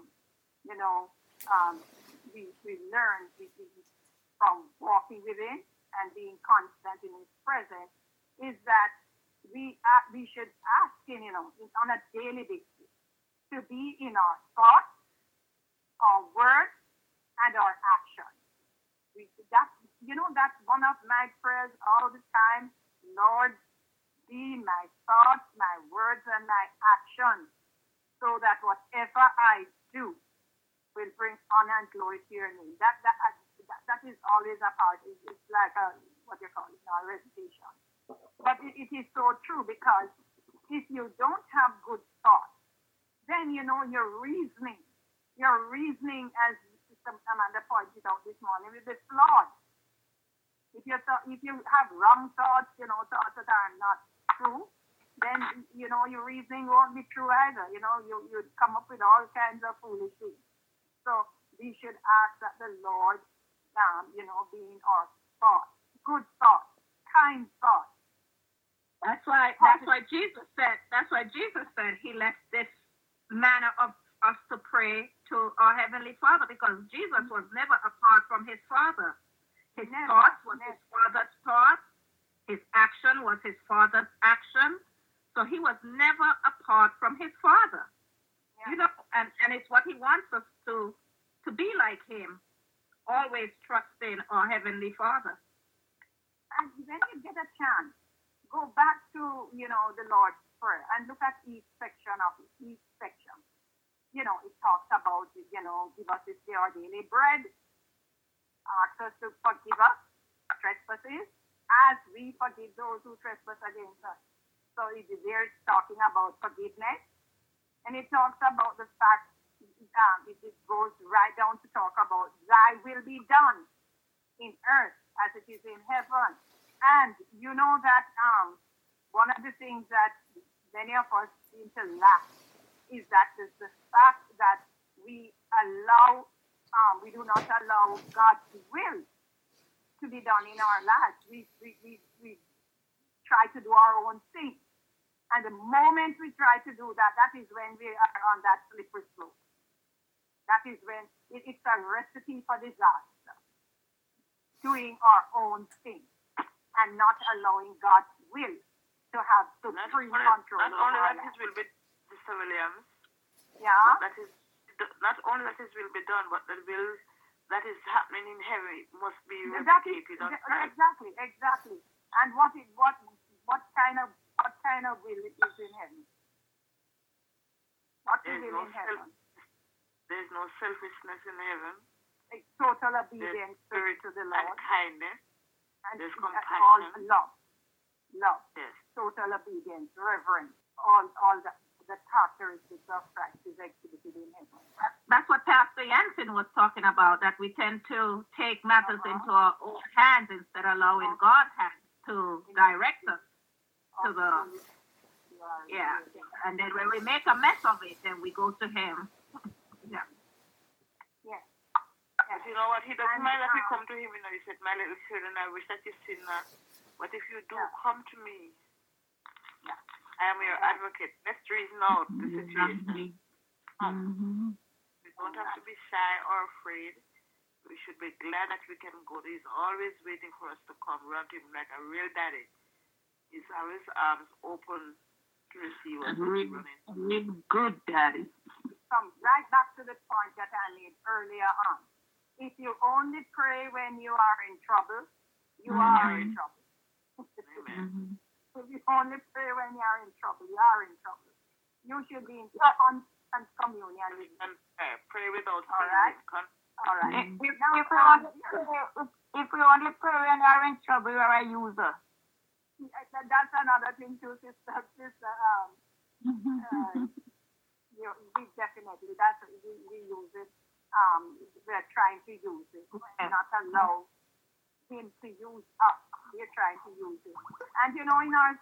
we learn from walking with him and being constant in his presence is that we should ask him, on a daily basis to be in our thoughts, our words, and our actions. That's one of my prayers all the time. Lord, be my thoughts, my words, and my actions, so that whatever I do will bring honor and glory to your name. That is always a part. It's like a recitation. But it is so true, because if you don't have good thoughts, then your reasoning, as Sister Amanda pointed out this morning, will be flawed. If you have wrong thoughts, thoughts that are not true, then your reasoning won't be true either. You'd come up with all kinds of foolish things. So we should ask that the Lord, be in our thoughts, good thoughts, kind thoughts. That's why Jesus said he left this manner of us to pray to our Heavenly Father, because Jesus was never apart from his Father. His thoughts was his Father's thoughts. His action was his Father's action. So he was never apart from his Father. Yeah. And it's what he wants us to be like him, always trusting our Heavenly Father. And when you get a chance, go back to, the Lord's Prayer and look at each section of it, each section. It talks about, give us this day our daily bread, ask us to forgive us trespasses as we forgive those who trespass against us. So it's talking about forgiveness. And it talks about the fact, it goes right down to talk about thy will be done in earth as it is in heaven. And you know that one of the things that many of us seem to lack is that the fact that we do not allow God's will to be done in our lives. We try to do our own thing. And the moment we try to do that, that is when we are on that slippery slope. That is when it's a recipe for disaster. Doing our own thing and not allowing God's will to have supreme control. Not only that his will be, Sister Williams. Yeah. That is not only that his will be done, but the will that is happening in heaven must be replicated on earth. Exactly. And what kind of will is in heaven? What is will in heaven? There is no selfishness in heaven. It's total obedience to the Lord. And kindness. And there's compassion. All love. Yes. Total obedience, reverence, all the characteristics of Christ is exhibited in heaven. That's what Pastor Jansen was talking about, that we tend to take matters into our own hands instead of allowing God's hands to direct us to the... Yeah. And then when we make a mess of it, then we go to him. Yeah. Yes. But you know what? He doesn't mind that we come to him. He said, my little children, I wish that you sin not. But if you do, come to me. I am your advocate. Let's reason out the situation. We don't have to be shy or afraid. We should be glad that we can go. He's always waiting for us to come run to him like a real daddy. He's always arms open to receive us. Real good daddy. Come right back to the point that I made earlier on. if you only pray when you are in trouble, you are in trouble. Amen. If you only pray when you are in trouble, you are in trouble. You should be in constant communion with And pray without All right. ceasing. All right. If we only pray when we are in trouble, we are a user. That's another thing too, sister. We definitely, we use it. We're trying to use it, not allow him to use us. We're trying to use it. And in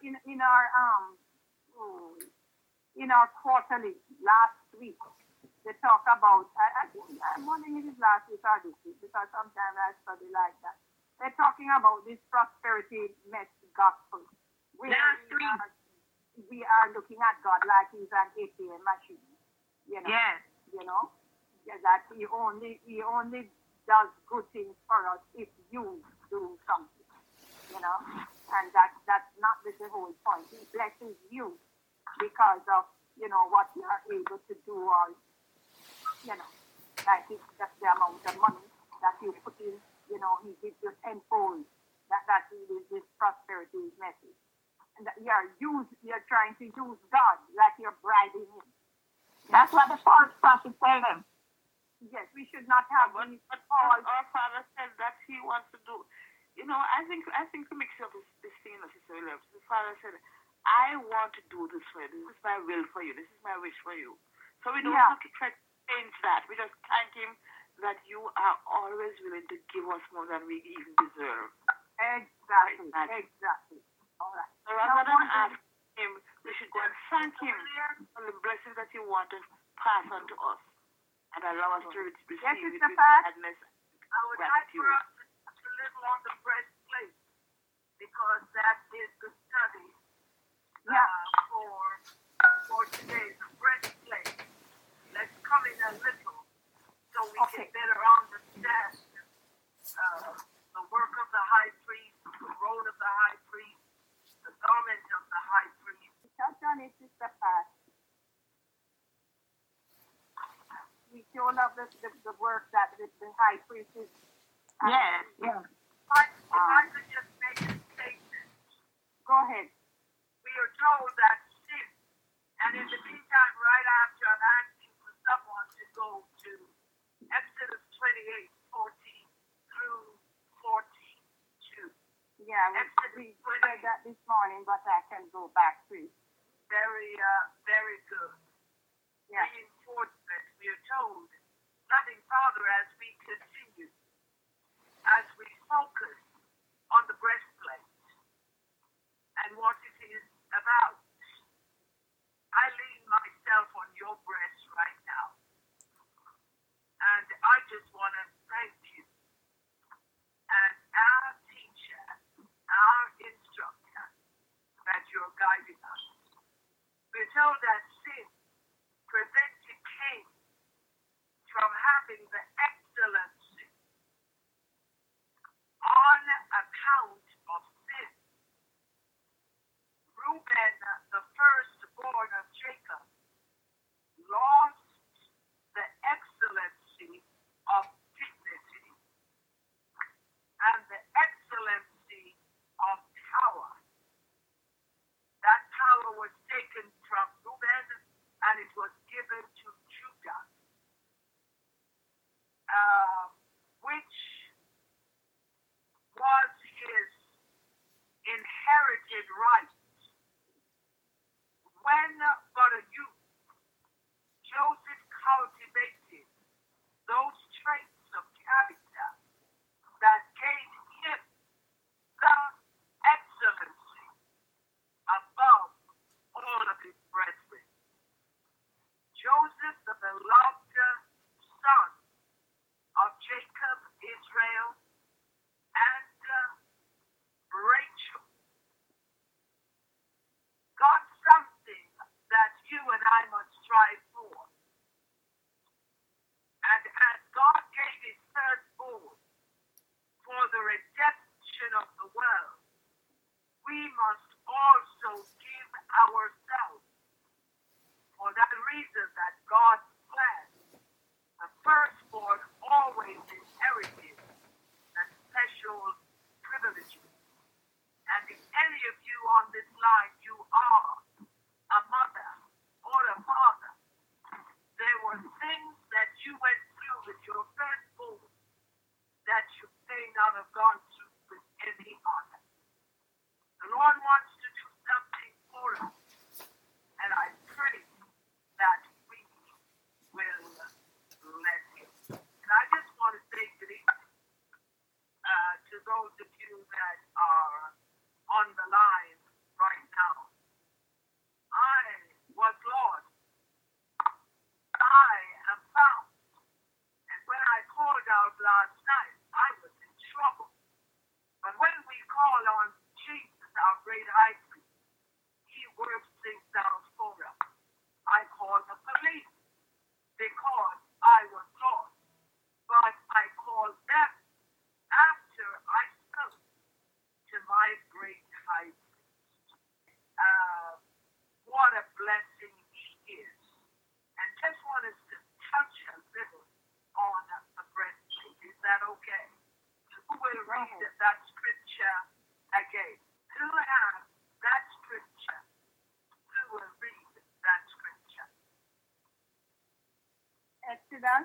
our quarterly last week, they talk about. I'm wondering if it's last week or this week, because sometimes I study like that. They're talking about this prosperity gospel. We are looking at God like he's an ATM machine. Yes. That he only does good things for us if you do something. And that's not the whole point. He blesses you because of what you are able to do, or like it's just the amount of money that you put in. He gives you tenfold. That really is this prosperity message. And that you're trying to use God like you're bribing him. That's what the false prophet tell them. Yes, we should not have But these our Father said that he wants to do. I think to mix up this thing, Sister Williams. The Father said, I want to do this for you. This is my will for you. This is my wish for you. So we don't have to try to change that. We just thank him that you are always willing to give us more than we even deserve. Exactly. All right. So rather than ask him, we should go and thank him for the blessings that he wants to pass on to us and allow us to receive it with gladness I would like for us to live on the breastplate, because that is the study for today, the breastplate. Let's come in a little so we can better understand the work of the high priest, the role of the high priest, the garment of the high priest. Touch on it, Sister Pat. We sure love the work that the high priest is. Yes. If I could just make a statement. Go ahead. We are told that sin, and in the meantime, right after, I'm asking for someone to go to Exodus 28:14 through 42. Yeah, we read that this morning, but I can go back to it. Very good. Yeah. Reinforcement. We are told, loving Father, as we continue, as we focus on the breastplate and what it is about. I lean myself on your breast right now, and I just want to thank you as our teacher, our instructor, that you're guiding us. We're told that sin prevented Cain from having the excellency on account of sin. Reuben, the firstborn of Jacob, lost the excellency of dignity and the excellency of power. That power was taken from Reuben and it was given to Judah, which was his inherited right. When but a youth, Joseph cultivated those traits of character that gave him the excellency above all of his brethren. Joseph, the beloved son of Jacob, Israel, and Rachel, got something that you and I must strive for. And as God gave his firstborn for the redemption of the world, we must also give ourselves. For that reason, that God's plan, the firstborn always inherits authority and special privileges. And if any of you on this line, you are a mother or a father, there were things that you went through with your firstborn that you may not have gone through with any other. The Lord wants to do something for us, and I pray that we will let Him. And I just want to say good evening to those of you that are on the line right now. I was lost. I am found. And when I called out last night, I was in trouble. But when we call on Jesus, our great high priest, He works things out for us. I called the police because I was lost. But I called them after I spoke to my great high priest. What a blessing He is. And just want us to touch a little on the breastplate. Is that okay? Who will read that scripture again? Who has that scripture? Who will read that scripture? Exodus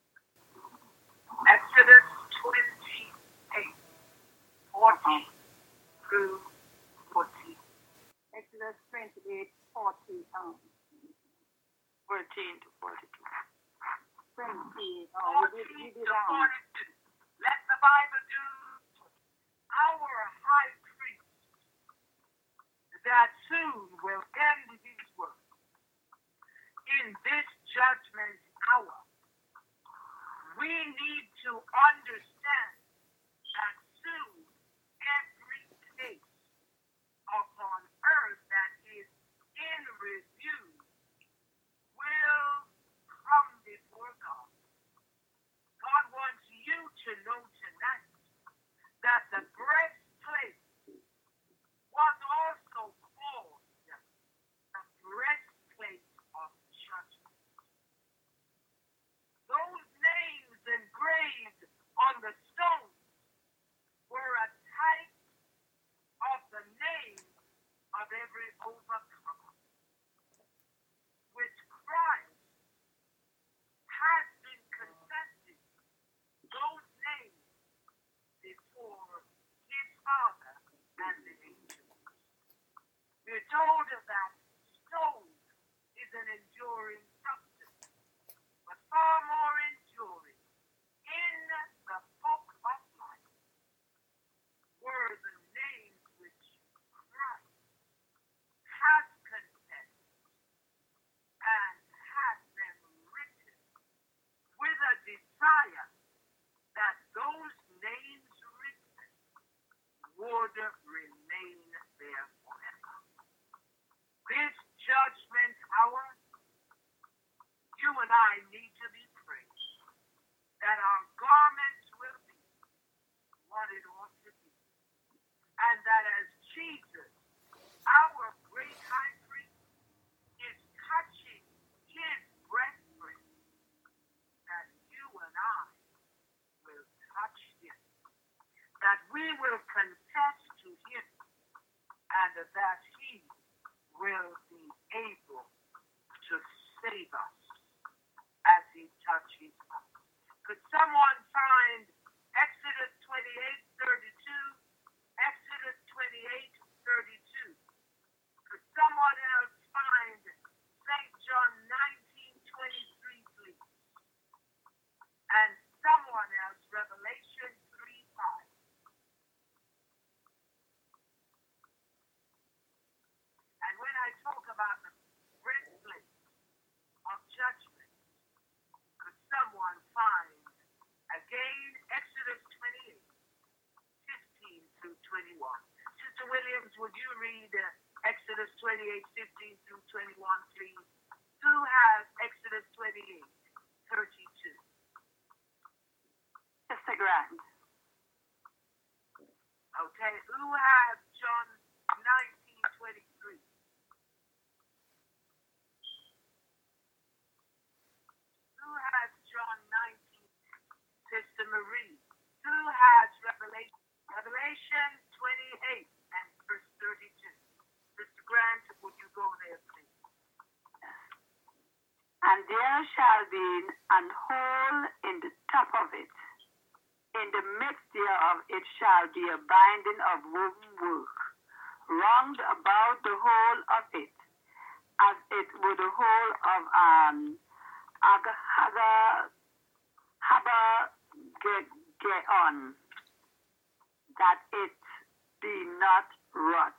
Exodus 28, 40 through 40. Exodus 28, 40, 14 to 42. 20. 14 We to did 42. Let the Bible do. Our high priest that soon will end his work in this judgment hour. We need to understand that soon every case upon earth that is in review will come before God. God wants you to know tonight that the breastplate was also called the breastplate of judgment. Those names engraved on the stones were a type of the name of every overcomer, which Christ has been confessing those names before His Father and the angels. We're told that stone is an enduring substance, but far more enduring in the book of life were the names which Christ has confessed and has them written with a desire that those names written would remain there forever. This judgment hour, you and I need to be praying that our garments will be what it ought to be. And that as Jesus, our great high priest, is touching His breastplate, that you and I will touch Him. That we will confess to Him, and that He will be able to save us as He touches us. Could someone find Exodus 28:32? Exodus 28:32. Could someone else find St. John 19:23, please? And someone else, Revelation 3:5. And when I talk about the breastplate of judgment, could someone find again Exodus 28:15-21? Sister Williams, would you read Exodus 28:15-21, please? Who has Exodus 28:32? Sister Grant. Okay, who has John 19:23? Who has John 19? Sister Marie. And there shall be an hole in the top of it. In the midst thereof it shall be a binding of woven work, round about the whole of it, as it were the whole of an Habergeon, that it be not rot.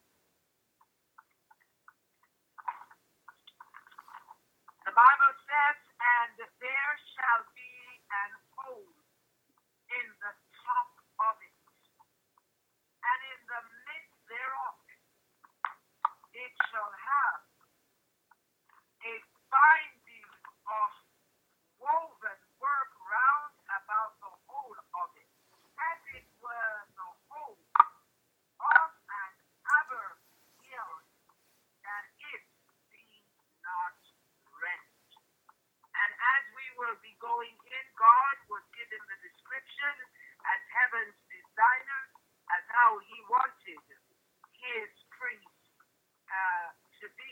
The Bible says, and there shall be an hole in the top of it, and in the midst thereof it shall have a binding of woven work round about the whole of it, as it were the whole of an Habergeon, that it be not rent. And as we will be going in, God was given the description as heaven's designer, as how he wanted his priest to be.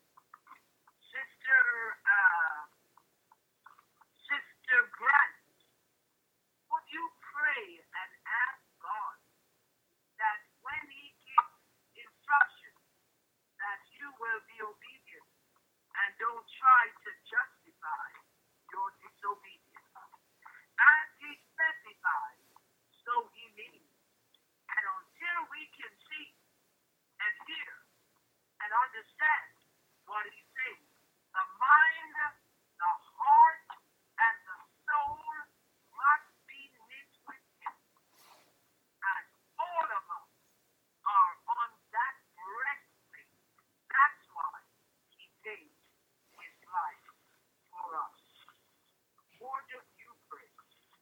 Sister Grant, would you pray and ask God that when he gives instruction, that you will be obedient and don't try to justify your disobedience? As he specifies, so he means. And until we can see and hear and understand what he's saying, the mind, the heart, and the soul must be knit with him. And all of us are on that breastplate. That's why he gave his life for us. Would you pray?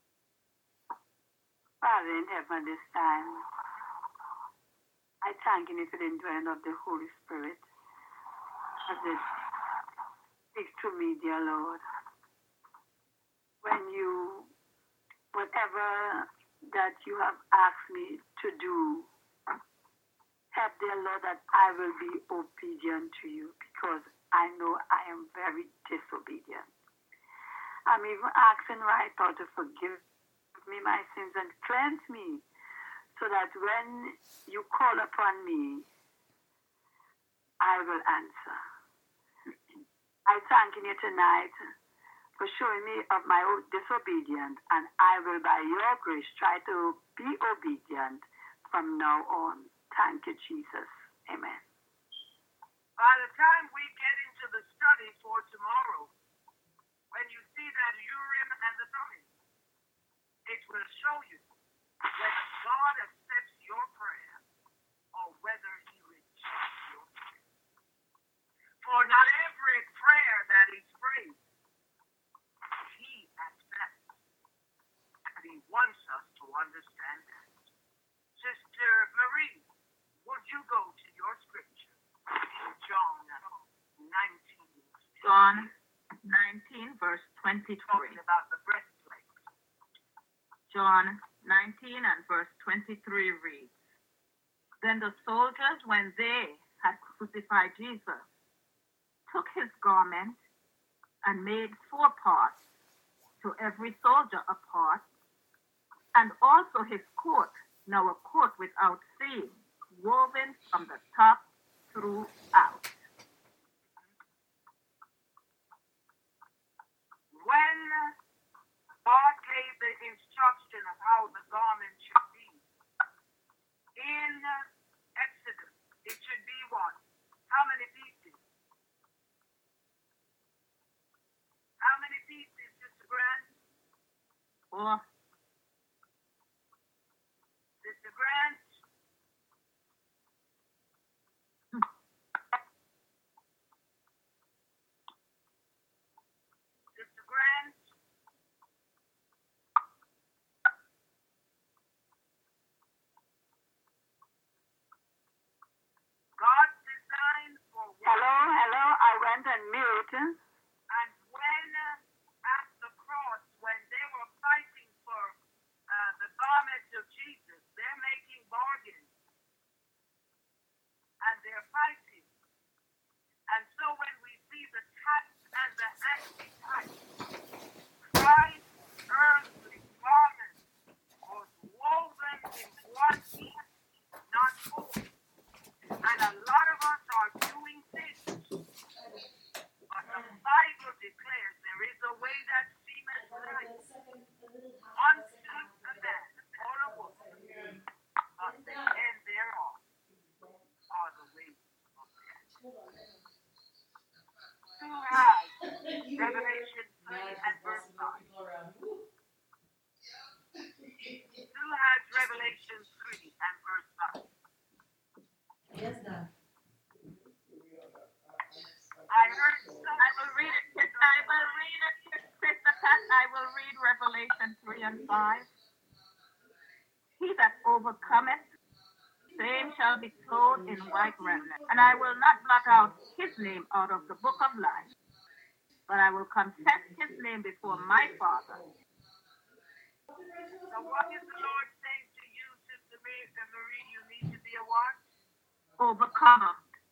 Father in heaven, this time, I thank you for the indwelling of the Holy Spirit as it speaks to me, dear Lord. Whatever that you have asked me to do, help, dear Lord, that I will be obedient to you, because I know I am very disobedient. I'm even asking right now to forgive me my sins and cleanse me, so that when you call upon me, I will answer. I thank you tonight for showing me of my own disobedience, and I will, by your grace, try to be obedient from now on. Thank you, Jesus. Amen. By the time we get into the study for tomorrow, when you see that Urim and the Thummim, it will show you whether God accepts your prayer or whether he rejects your prayer. For not every prayer that is prayed, he accepts. And he wants us to understand that. Sister Marie, would you go to your scripture in John 19? John 19, verse 23. Talking about the breastplate. John 19 and verse 23 reads, Then the soldiers, when they had crucified Jesus, took his garment and made 4 parts, to every soldier a part, and also his coat, now a coat without seam, woven from the top throughout. When God gave the instruction of how the garment should be, in Exodus, it should be what? How many pieces? How many pieces, Sister Grant? 4. Sister Grant? Sister Grant? God's design for Hello, I went on mute. And when at the cross, when they were fighting for the garment of Jesus, they're making bargains. And they're fighting. And so when we see the taps and the Revelation 3 and verse 5. Who has Revelation 3 and verse 5? Yes, Dad. I heard I will read it. Sister Pat, I will read Revelation 3 and 5. He that overcometh, same shall be clothed in white raiment. And I will not blot out his name out of the book of life, but I will confess his name before my Father. So what is the Lord saying to you, Sister Marie? You need to be a what? Overcomer.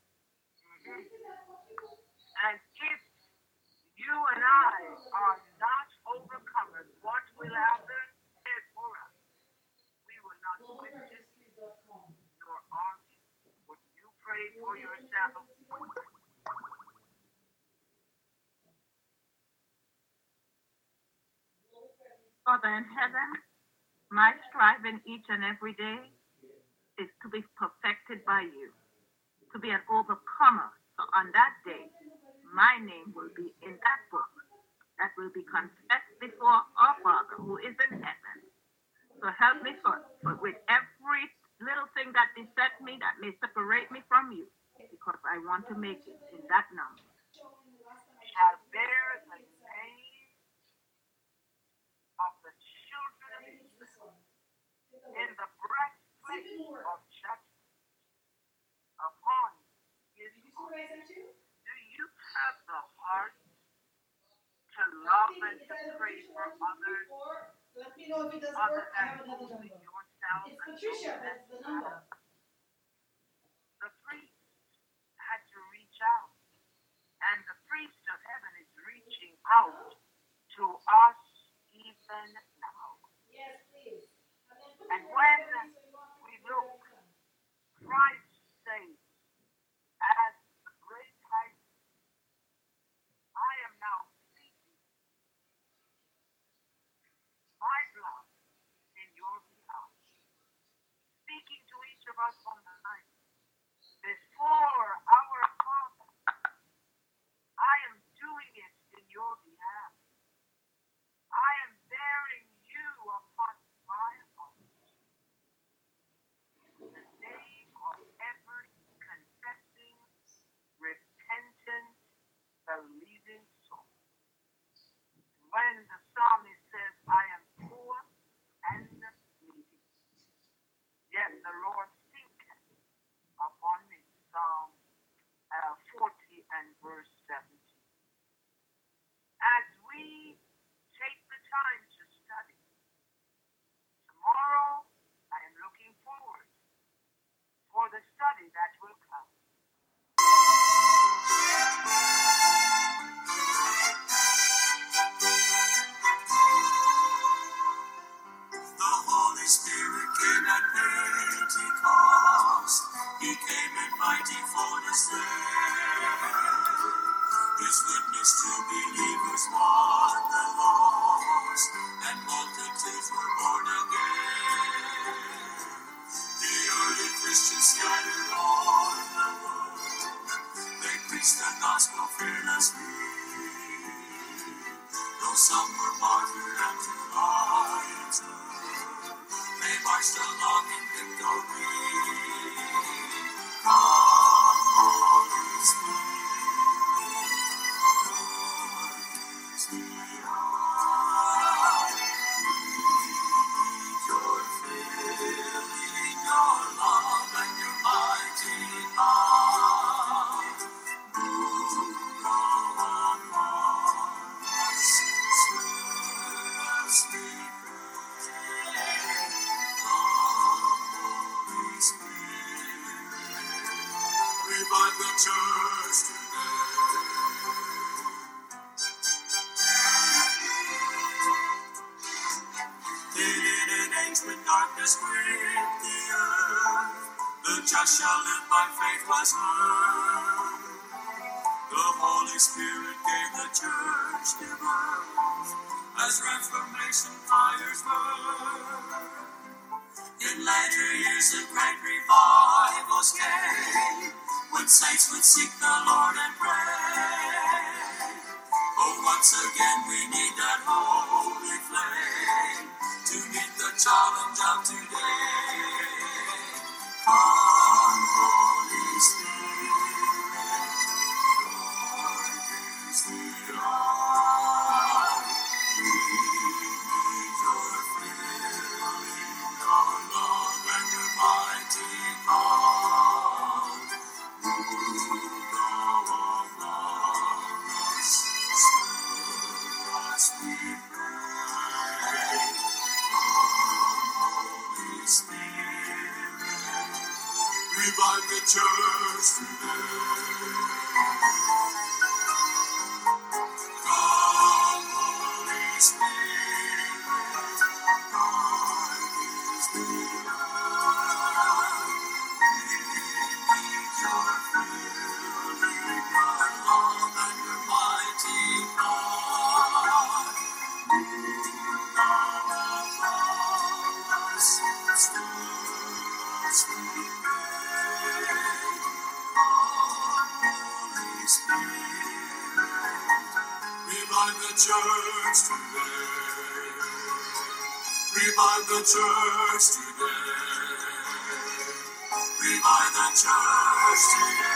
And if you and I are not overcomers, what will happen? For us, we will not witness your army. Would you pray for yourself? Father in heaven, my striving each and every day is to be perfected by you, to be an overcomer. So on that day, my name will be in that book that will be confessed before our Father who is in heaven. So help me with every little thing that besets me that may separate me from you, because I want to make it in that number. Shall bear the name of the children of Israel in the breastplate of judgment upon his heart. Do you have the heart to love and to pray for others? Let me know if it doesn't work. I have another number. It's Patricia, that's the number. The priest had to reach out, and the priest of heaven is reaching out to us even now. Yes, please. And when we look, Christ says, as the great high priest, I am now speaking my blood in your behalf, speaking to each of us on the night before our Father. I am doing it in your behalf. I am bearing you upon my heart. In the name of every confessing, repentant, believing soul. When the psalmist says, I am poor and needy, yet the Lord thinketh upon me. Psalm 40 and verse 17. As we take the time to study, tomorrow I am looking forward for the study that will come. The Holy Spirit came at Pentecost. He came in mighty fullness there. His witness to believers won the lost, and multitudes were born again. The early Christians scattered all the world. They preached the gospel fearlessly. Though some were martyred and to lions hurled, they marched along in victory. Come, Holy Spirit, darkness behind. We need your filling, your love, and your mighty power. Move among us, stir us, we pray. Come, Holy Spirit, revive the church today. In an age when darkness gripped the earth, the just shall live by faith was heard. The Holy Spirit gave the church new birth, as Reformation fires burn. In later years a great revivals came, when saints would seek the Lord and pray. Oh, once again we need that holy flame to meet the challenge of today. Come, Holy Spirit, Lord is the hour. We need your filling, your love and your mighty power. Move now among us, stir us, we pray. Holy Spirit, revive the church today. Come, Holy Spirit, God is the hour. We need your filling, your love and your mighty power. Move now among us, stir us, we pray. Come, Holy Spirit, revive the church today. Revive the church today. Revive the church today.